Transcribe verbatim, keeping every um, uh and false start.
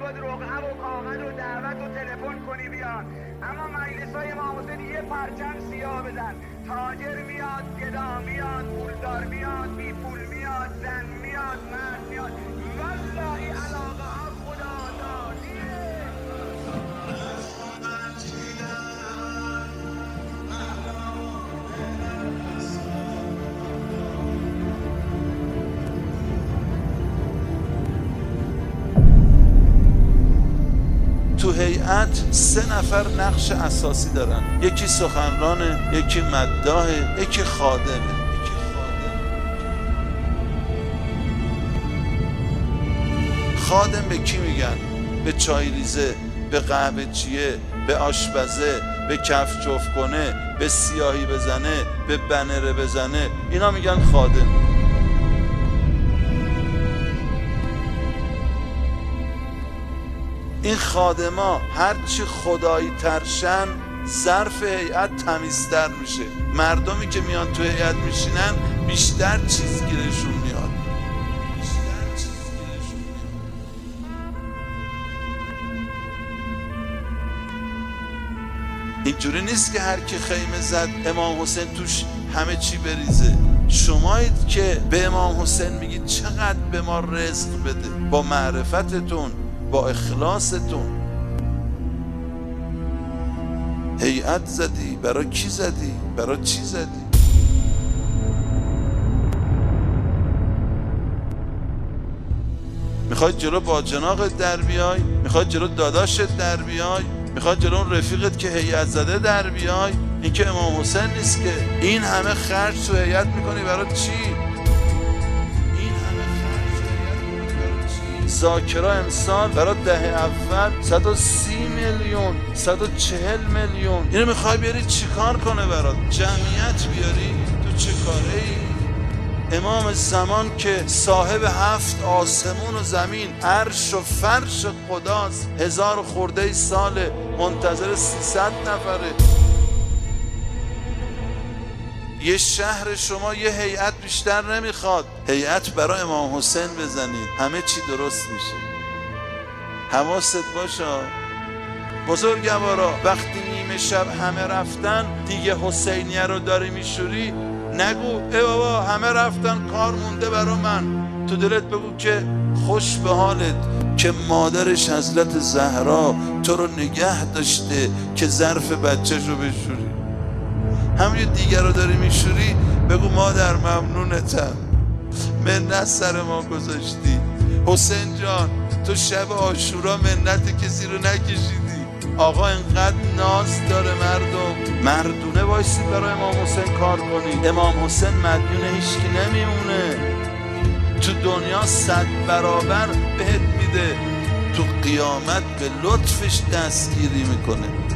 باید رقعه و کاغذ و دعوت و تلفن کنی بیان، اما مجلسای امام حسین یه پرچم سیاه بدن. تاجر میاد، گدا میاد، پولدار میاد، بی پول میاد، زن میاد، مرد میاد. والله علاقه ها خدا دادیه. تو هیئت سه نفر نقش اساسی دارن، یکی سخنرانه، یکی مداحه، یکی خادمه. خادم به کی میگن؟ به چای ریزه، به قهوه چیه، به آشپزه، به کف جفت کنه، به سیاهی بزنه، به بنره بزنه، اینا میگن خادم. این خادما هرچی خدایی ترشن ظرف هیئت تمیزتر میشه. مردمی که میان تو هیئت میشینن بیشتر چیز گیرشون میاد. اینجوری نیست که هر کی خیمه زد امام حسین توش همه چی بریزه. شمایید که به امام حسین میگید چقدر به ما رزق بده، با معرفتتون، با اخلاصتون. هیئت زدی، برای کی زدی؟ برای چی زدی؟ میخواید جلو باجناقت در بیای؟ میخواید جلو داداشت در بیای؟ میخواید جلو اون رفیقت که هیئت زده در بیای؟ این که امام حسین نیست که. این همه خرج تو هیئت میکنی برای چی؟ ذاکرا امسال برای دهه اول صد و سی میلیون، صد و چهل میلیون. اینو میخوای بیاری چیکار کنه برات؟ جمعیت بیاری؟ تو چه کاره ای؟ امام زمان که صاحب هفت آسمون و زمین، عرش و فرش خداست، هزار خورده سال منتظر سیصد نفره. یه شهر شما یه هیئت بیشتر نمیخواد. هیئت برای امام حسین بزنید، همه چی درست میشه. حواست باشه. بزرگوارا وقتی نیمه شب همه رفتن دیگه حسینیه رو داری میشوری، نگو ای بابا همه رفتن کار مونده برا من. تو دلت بگو که خوش به حالت که مادرش حضرت زهرا تو رو نگه داشته که ظرف بچه‌شو بشوری. همین دیگر رو داری میشوری، بگو مادر ممنونتم، منت سر ما گذاشتی. حسین جان تو شب عاشورا منت کسی رو نکشیدی. آقا اینقدر ناز داره مردم. مردونه وایسید برای امام حسین کار کنید. امام حسین مدیون هیچکی نمیمونه. تو دنیا صد برابر بهت میده، تو قیامت به لطفش دستگیری میکنه.